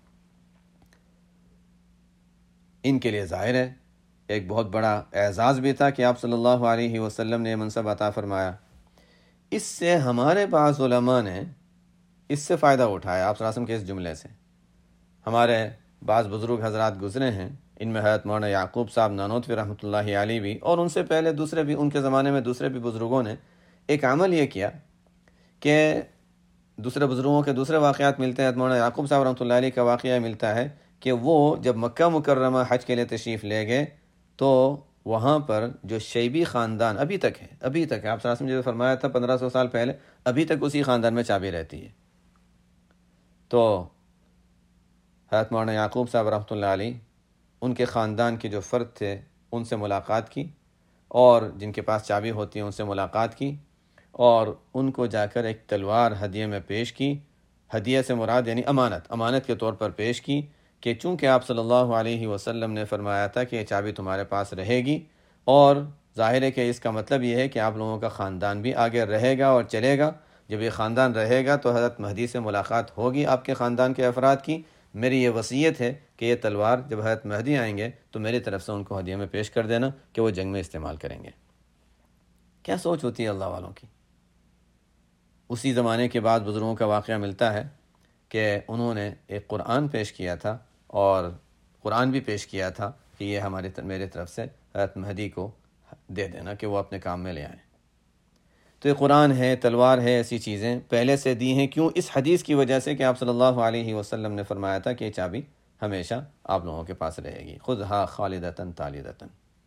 ان کے لیے ظاہر ہے ایک بہت بڑا اعزاز بھی تھا کہ آپ صلی اللہ علیہ وسلم نے یہ منصب عطا فرمایا۔ اس سے ہمارے بعض علماء نے اس سے فائدہ اٹھایا، آپ صلی اللہ علیہ وسلم کے اس جملے سے۔ ہمارے بعض بزرگ حضرات گزرے ہیں، ان میں حضرت مولانا یعقوب صاحب نانوتوی رحمۃ اللہ علیہ بھی، اور ان سے پہلے دوسرے بھی، ان کے زمانے میں دوسرے بھی بزرگوں نے ایک عمل یہ کیا کہ دوسرے بزرگوں کے دوسرے واقعات ملتے ہیں۔ مولانا یعقوب صاحب رحمۃ اللہ علیہ کا واقعہ ملتا ہے کہ وہ جب مکہ مکرمہ حج کے لیے تشریف لے گئے تو وہاں پر جو شیبی خاندان ابھی تک ہے، ابھی تک ہے، آپ صلی اللہ علیہ وسلم نے جو فرمایا تھا پندرہ سو سال پہلے، ابھی تک اسی خاندان میں چابی رہتی ہے۔ تو حضرت مولانا یعقوب صاحب رحمۃ اللہ علیہ ان کے خاندان کے جو فرد تھے ان سے ملاقات کی، اور جن کے پاس چابی ہوتی ہے ان سے ملاقات کی، اور ان کو جا کر ایک تلوار ہدیے میں پیش کی۔ ہدیہ سے مراد یعنی امانت، امانت کے طور پر پیش کی کہ چونکہ آپ صلی اللہ علیہ وسلم نے فرمایا تھا کہ یہ چابی تمہارے پاس رہے گی، اور ظاہر ہے کہ اس کا مطلب یہ ہے کہ آپ لوگوں کا خاندان بھی آگے رہے گا اور چلے گا۔ جب یہ خاندان رہے گا تو حضرت مہدی سے ملاقات ہوگی آپ کے خاندان کے افراد کی۔ میری یہ وصیت ہے کہ یہ تلوار جب حضرت مہدی آئیں گے تو میری طرف سے ان کو ہدیہ میں پیش کر دینا کہ وہ جنگ میں استعمال کریں گے۔ کیا سوچ ہوتی ہے اللہ والوں کی۔ اسی زمانے کے بعد بزرگوں کا واقعہ ملتا ہے کہ انہوں نے ایک قرآن پیش کیا تھا، اور قرآن بھی پیش کیا تھا کہ یہ ہمارے میرے طرف سے حضرت مہدی کو دے دینا کہ وہ اپنے کام میں لے آئیں۔ تو یہ قرآن ہے، تلوار ہے، ایسی چیزیں پہلے سے دی ہیں۔ کیوں؟ اس حدیث کی وجہ سے کہ آپ صلی اللہ علیہ وسلم نے فرمایا تھا کہ یہ چابی ہمیشہ آپ لوگوں کے پاس رہے گی، خذھا خالدتاً تالدتاً۔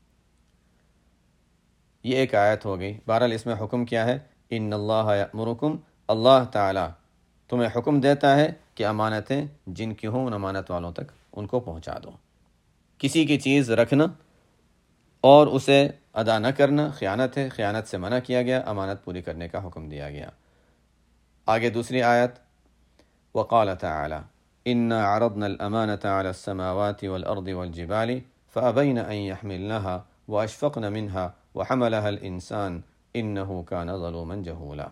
یہ ایک آیت ہو گئی۔ بہرحال اس میں حکم کیا ہے؟ ان اللہ یأمرکم، اللہ تعالیٰ تمہیں حکم دیتا ہے کہ امانتیں جن کی ہوں ان امانت والوں تک ان کو پہنچا دو۔ کسی کی چیز رکھنا اور اسے ادا نہ کرنا خیانت ہے، خیانت سے منع کیا گیا، امانت پوری کرنے کا حکم دیا گیا۔ آگے دوسری آیت، وقال تعالی انا عرضنا الامانة على السماوات والارض والجبال فابين ان يحملنها واشفقن منها وحملها الانسان انه كان ظلوما جهولا۔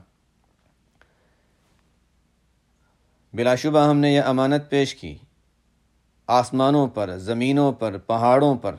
بلا شبہ ہم نے یہ امانت پیش کی آسمانوں پر، زمینوں پر، پہاڑوں پر،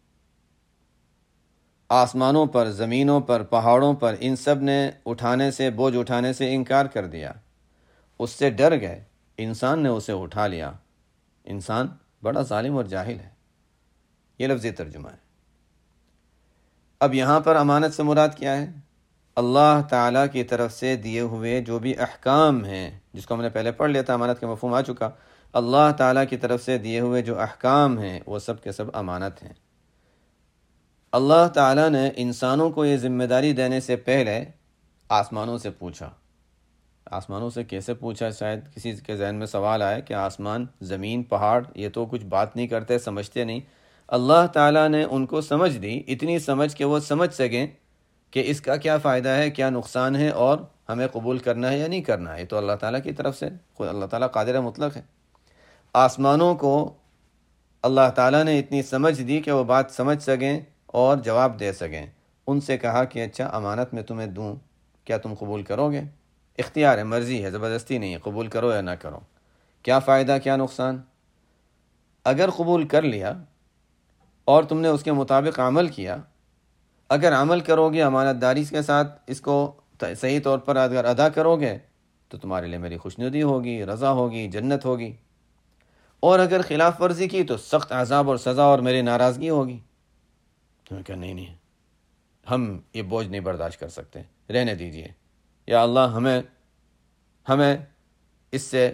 آسمانوں پر، زمینوں پر، پہاڑوں پر، ان سب نے اٹھانے سے، بوجھ اٹھانے سے انکار کر دیا، اس سے ڈر گئے، انسان نے اسے اٹھا لیا۔ انسان بڑا ظالم اور جاہل ہے، یہ لفظی ترجمہ ہے۔ اب یہاں پر امانت سے مراد کیا ہے؟ اللہ تعالیٰ کی طرف سے دیے ہوئے جو بھی احکام ہیں، جس کو ہم نے پہلے پڑھ لیا تھا، امانت کا مفہوم آ چکا۔ اللہ تعالیٰ کی طرف سے دیے ہوئے جو احکام ہیں وہ سب کے سب امانت ہیں۔ اللہ تعالیٰ نے انسانوں کو یہ ذمہ داری دینے سے پہلے آسمانوں سے پوچھا۔ آسمانوں سے کیسے پوچھا؟ شاید کسی کے ذہن میں سوال آئے کہ آسمان، زمین، پہاڑ یہ تو کچھ بات نہیں کرتے، سمجھتے نہیں۔ اللہ تعالیٰ نے ان کو سمجھ دی، اتنی سمجھ کہ وہ سمجھ سکیں کہ اس کا کیا فائدہ ہے، کیا نقصان ہے، اور ہمیں قبول کرنا ہے یا نہیں کرنا ہے۔ یہ تو اللہ تعالیٰ کی طرف سے، خود اللہ تعالیٰ قادر مطلق ہے۔ آسمانوں کو اللہ تعالیٰ نے اتنی سمجھ دی کہ وہ بات سمجھ سکیں اور جواب دے سکیں۔ ان سے کہا کہ اچھا امانت میں تمہیں دوں، کیا تم قبول کرو گے؟ اختیار ہے، مرضی ہے، زبردستی نہیں ہے، قبول کرو یا نہ کرو۔ کیا فائدہ، کیا نقصان؟ اگر قبول کر لیا اور تم نے اس کے مطابق عمل کیا، اگر عمل کرو گے امانت داری کے ساتھ، اس کو صحیح طور پر اگر ادا کرو گے تو تمہارے لیے میری خوشنودی ہوگی، رضا ہوگی، جنت ہوگی۔ اور اگر خلاف ورزی کی تو سخت عذاب اور سزا اور میری ناراضگی ہوگی۔ تو میں کہا نہیں نہیں، ہم یہ بوجھ نہیں برداشت کر سکتے، رہنے دیجئے، یا اللہ ہمیں ہمیں اس سے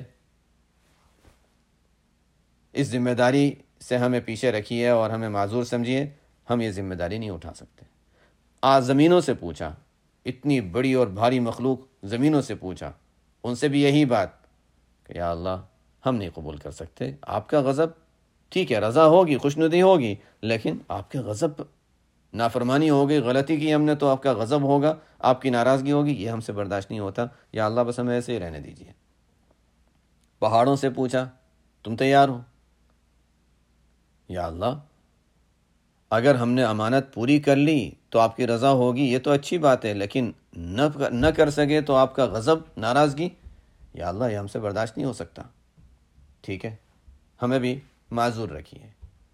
اس ذمہ داری سے ہمیں پیچھے رکھیے اور ہمیں معذور سمجھیے، ہم یہ ذمہ داری نہیں اٹھا سکتے۔ آج زمینوں سے پوچھا، اتنی بڑی اور بھاری مخلوق زمینوں سے پوچھا، ان سے بھی یہی بات کہ یا اللہ ہم نہیں قبول کر سکتے، آپ کا غضب ٹھیک ہے، رضا ہوگی، خوشنودی ہوگی، لیکن آپ کے غضب، نافرمانی ہوگی، غلطی کی ہم نے تو آپ کا غضب ہوگا، آپ کی ناراضگی ہوگی، یہ ہم سے برداشت نہیں ہوتا، یا اللہ بس ہمیں ایسے ہی رہنے دیجیے۔ پہاڑوں سے پوچھا، تم تیار ہو؟ یا اللہ اگر ہم نے امانت پوری کر لی تو آپ کی رضا ہوگی، یہ تو اچھی بات ہے، لیکن نہ نہ کر سکے تو آپ کا غضب، ناراضگی، یا اللہ یہ ہم سے برداشت نہیں ہو سکتا، ٹھیک ہے ہمیں بھی معذور رکھیے۔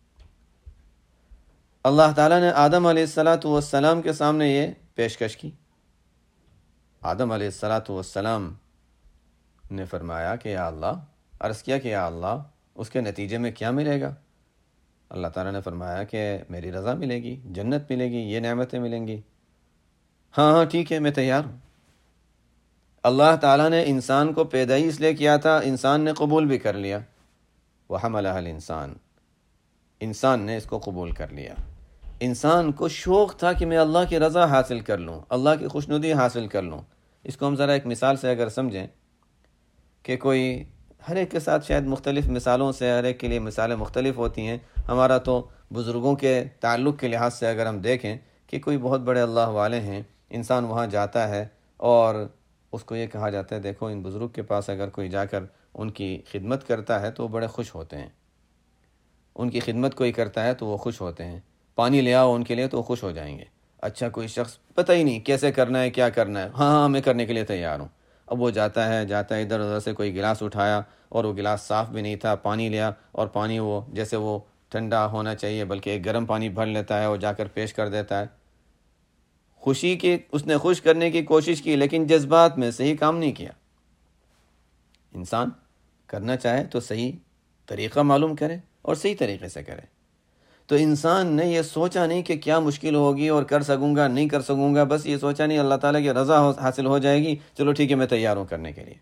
اللہ تعالیٰ نے آدم علیہ الصلاۃ والسلام کے سامنے یہ پیشکش کی۔ آدم علیہ الصلاۃ والسلام نے فرمایا کہ یا اللہ، عرض کیا کہ یا اللہ اس کے نتیجے میں کیا ملے گا؟ اللہ تعالیٰ نے فرمایا کہ میری رضا ملے گی، جنت ملے گی، یہ نعمتیں ملیں گی۔ ہاں ہاں ٹھیک ہے، میں تیار ہوں۔ اللہ تعالیٰ نے انسان کو پیدا ہی اس لیے کیا تھا، انسان نے قبول بھی کر لیا، وَحَمَلَهَا الْإِنسان، انسان نے اس کو قبول کر لیا۔ انسان کو شوق تھا کہ میں اللہ کی رضا حاصل کر لوں، اللہ کی خوشنودی حاصل کر لوں۔ اس کو ہم ذرا ایک مثال سے اگر سمجھیں کہ کوئی، ہر ایک کے ساتھ شاید مختلف مثالوں سے ہر ایک کے لیے مثالیں مختلف ہوتی ہیں، ہمارا تو بزرگوں کے تعلق کے لحاظ سے اگر ہم دیکھیں کہ کوئی بہت بڑے اللہ والے ہیں، انسان وہاں جاتا ہے اور اس کو یہ کہا جاتا ہے دیکھو ان بزرگ کے پاس اگر کوئی جا کر ان کی خدمت کرتا ہے تو وہ بڑے خوش ہوتے ہیں، ان کی خدمت کوئی کرتا ہے تو وہ خوش ہوتے ہیں، پانی لے آؤ ان کے لیے تو وہ خوش ہو جائیں گے۔ اچھا کوئی شخص پتہ ہی نہیں کیسے کرنا ہے، کیا کرنا ہے، ہاں ہاں میں کرنے کے لیے تیار ہوں۔ اب وہ جاتا ہے جاتا ہے ادھر ادھر سے کوئی گلاس اٹھایا اور وہ گلاس صاف بھی نہیں تھا، پانی لیا اور پانی وہ جیسے وہ ٹھنڈا ہونا چاہیے بلکہ ایک گرم پانی بھر لیتا ہے اور جا کر پیش کر دیتا ہے۔ خوشی کی اس نے خوش کرنے کی کوشش کی لیکن جذبات میں صحیح کام نہیں کیا۔ انسان کرنا چاہے تو صحیح طریقہ معلوم کرے اور صحیح طریقے سے کرے۔ تو انسان نے یہ سوچا نہیں کہ کیا مشکل ہوگی اور کر سکوں گا نہیں کر سکوں گا، بس یہ سوچا نہیں اللہ تعالیٰ کی رضا حاصل ہو جائے گی، چلو ٹھیک ہے میں تیار ہوں کرنے کے لیے۔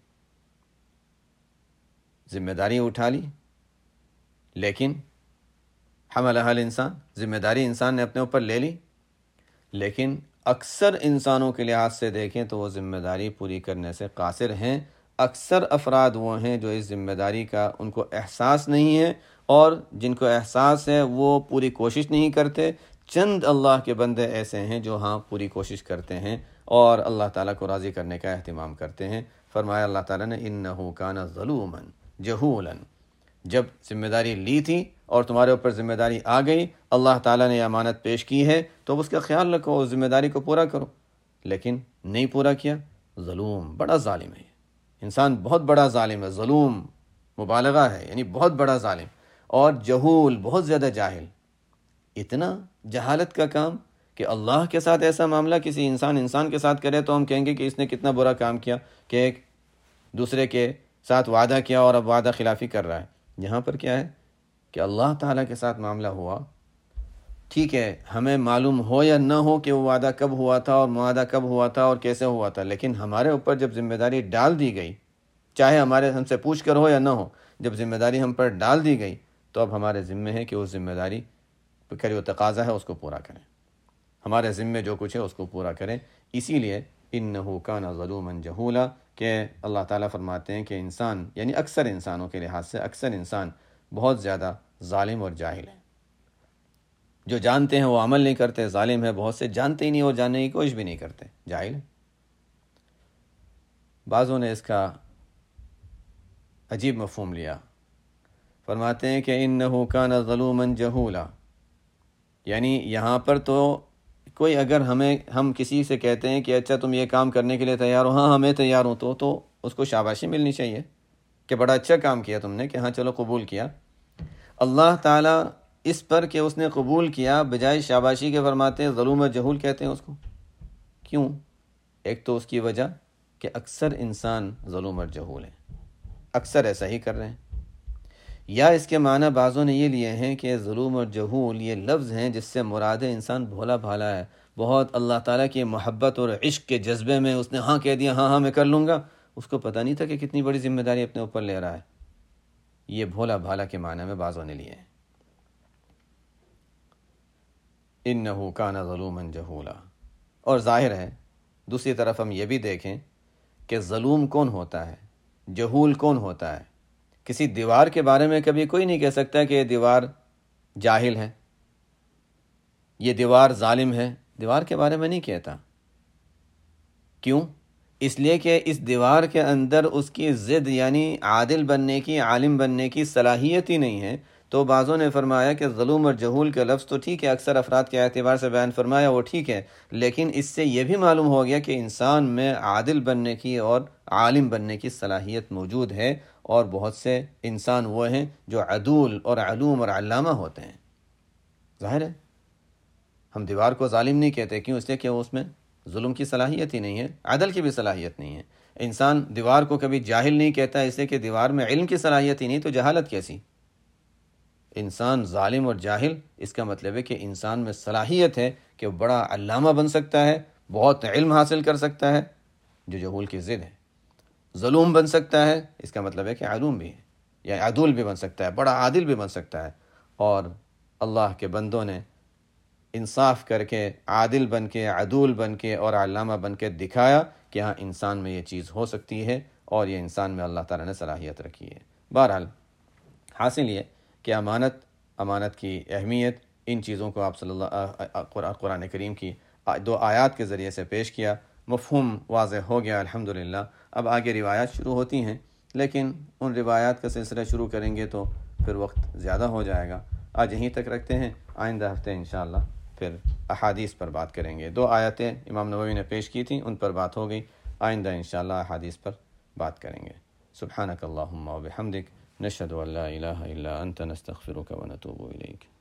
ذمہ داری اٹھا لی، لیکن حملها الانسان، ذمہ داری انسان نے اپنے اوپر لے لی، لیکن اکثر انسانوں کے لحاظ سے دیکھیں تو وہ ذمہ داری پوری کرنے سے قاصر ہیں۔ اکثر افراد وہ ہیں جو اس ذمہ داری کا ان کو احساس نہیں ہے، اور جن کو احساس ہے وہ پوری کوشش نہیں کرتے۔ چند اللہ کے بندے ایسے ہیں جو ہاں پوری کوشش کرتے ہیں اور اللہ تعالیٰ کو راضی کرنے کا اہتمام کرتے ہیں۔ فرمایا اللہ تعالیٰ نے انہ کان ظلوما جہولا، جب ذمہ داری لی تھی اور تمہارے اوپر ذمہ داری آ گئی، اللہ تعالیٰ نے امانت پیش کی ہے تو اس کا خیال رکھو، اس ذمہ داری کو پورا کرو، لیکن نہیں پورا کیا، ظلوم، بڑا ظالم ہے انسان، بہت بڑا ظالم ہے، ظلوم مبالغہ ہے یعنی بہت بڑا ظالم، اور جہول، بہت زیادہ جاہل۔ اتنا جہالت کا کام کہ اللہ کے ساتھ ایسا معاملہ کسی انسان انسان کے ساتھ کرے تو ہم کہیں گے کہ اس نے کتنا برا کام کیا کہ ایک دوسرے کے ساتھ وعدہ کیا اور اب وعدہ خلافی کر رہا ہے۔ یہاں پر کیا ہے کہ اللہ تعالیٰ کے ساتھ معاملہ ہوا، ٹھیک ہے ہمیں معلوم ہو یا نہ ہو کہ وہ وعدہ کب ہوا تھا اور معاہدہ کب ہوا تھا اور کیسے ہوا تھا، لیکن ہمارے اوپر جب ذمہ داری ڈال دی گئی، چاہے ہمارے ہم سے پوچھ کر ہو یا نہ ہو، جب ذمہ داری ہم پر ڈال دی گئی تو اب ہمارے ذمہ ہے کہ اس ذمہ داری کا جو تقاضا ہے اس کو پورا کریں، ہمارے ذمہ جو کچھ ہے اس کو پورا کریں۔ اسی لیے انہ کان ظلوما جہولا کہ اللہ تعالیٰ فرماتے ہیں کہ انسان یعنی اکثر انسانوں کے لحاظ سے اکثر انسان بہت زیادہ ظالم اور جاہل ہیں۔ جو جانتے ہیں وہ عمل نہیں کرتے، ظالم ہے بہت سے جانتے ہی نہیں اور جاننے کی کوشش بھی نہیں کرتے، جاہل ہیں۔ بعضوں نے اس کا عجیب مفہوم لیا، فرماتے ہیں کہ انہ کان ظلوما جہولا، یعنی یہاں پر تو کوئی اگر ہمیں ہم کسی سے کہتے ہیں کہ اچھا تم یہ کام کرنے کے لیے تیار ہو، ہاں ہمیں تیار ہوں، تو تو اس کو شاباشی ملنی چاہیے کہ بڑا اچھا کام کیا تم نے، کہ ہاں چلو قبول کیا۔ اللہ تعالیٰ اس پر کہ اس نے قبول کیا بجائے شاباشی کے فرماتے ہیں ظلوم جہول کہتے ہیں اس کو۔ کیوں؟ ایک تو اس کی وجہ کہ اکثر انسان ظلوم اور جہول ہیں، اکثر ایسا ہی کر رہے ہیں۔ یا اس کے معنی بعضوں نے یہ لیے ہیں کہ ظلم اور جہول یہ لفظ ہیں جس سے مراد انسان بھولا بھالا ہے، بہت اللہ تعالیٰ کی محبت اور عشق کے جذبے میں اس نے ہاں کہہ دیا، ہاں ہاں میں کر لوں گا، اس کو پتہ نہیں تھا کہ کتنی بڑی ذمہ داری اپنے اوپر لے رہا ہے۔ یہ بھولا بھالا کے معنی میں بعضوں نے لیے ہیں۔ انہو کان ظلوما جہولا۔ اور ظاہر ہے دوسری طرف ہم یہ بھی دیکھیں کہ ظلوم کون ہوتا ہے، جہول کون ہوتا ہے۔ کسی دیوار کے بارے میں کبھی کوئی نہیں کہہ سکتا کہ یہ دیوار جاہل ہے، یہ دیوار ظالم ہے، دیوار کے بارے میں نہیں کہتا۔ کیوں؟ اس لیے کہ اس دیوار کے اندر اس کی ضد یعنی عادل بننے کی، عالم بننے کی صلاحیت ہی نہیں ہے۔ تو بعضوں نے فرمایا کہ ظلم اور جہول کا لفظ تو ٹھیک ہے، اکثر افراد کے اعتبار سے بیان فرمایا وہ ٹھیک ہے، لیکن اس سے یہ بھی معلوم ہو گیا کہ انسان میں عادل بننے کی اور عالم بننے کی صلاحیت موجود ہے، اور بہت سے انسان وہ ہیں جو عدول اور علوم اور علامہ ہوتے ہیں۔ ظاہر ہے ہم دیوار کو ظالم نہیں کہتے، کیوں؟ اس لیے کہ وہ اس میں ظلم کی صلاحیت ہی نہیں ہے، عدل کی بھی صلاحیت نہیں ہے۔ انسان دیوار کو کبھی جاہل نہیں کہتا، اس لیے کہ دیوار میں علم کی صلاحیت ہی نہیں، تو جہالت کیسی؟ انسان ظالم اور جاہل، اس کا مطلب ہے کہ انسان میں صلاحیت ہے کہ وہ بڑا علامہ بن سکتا ہے، بہت علم حاصل کر سکتا ہے، جو جہول کی ضد ہے۔ ظلوم بن سکتا ہے، اس کا مطلب ہے کہ علوم بھی ہے، یا عدول بھی بن سکتا ہے، بڑا عادل بھی بن سکتا ہے۔ اور اللہ کے بندوں نے انصاف کر کے، عادل بن کے، عدول بن کے اور علامہ بن کے دکھایا کہ ہاں انسان میں یہ چیز ہو سکتی ہے، اور یہ انسان میں اللہ تعالیٰ نے صلاحیت رکھی ہے۔ بہرحال حاصل یہ کہ امانت امانت کی اہمیت، ان چیزوں کو آپ صلی اللہ قرآن کریم کی دو آیات کے ذریعے سے پیش کیا، مفہوم واضح ہو گیا الحمدللہ۔ اب آگے روایات شروع ہوتی ہیں، لیکن ان روایات کا سلسلہ شروع کریں گے تو پھر وقت زیادہ ہو جائے گا۔ آج یہیں تک رکھتے ہیں، آئندہ ہفتے انشاءاللہ پھر احادیث پر بات کریں گے۔ دو آیتیں امام نووی نے پیش کی تھیں، ان پر بات ہو گئی، آئندہ انشاءاللہ احادیث پر بات کریں گے۔ سبحانک اللہم و بحمدک، نشہد ان لا الہ الا انت، نستغفرک و نتوب الیک۔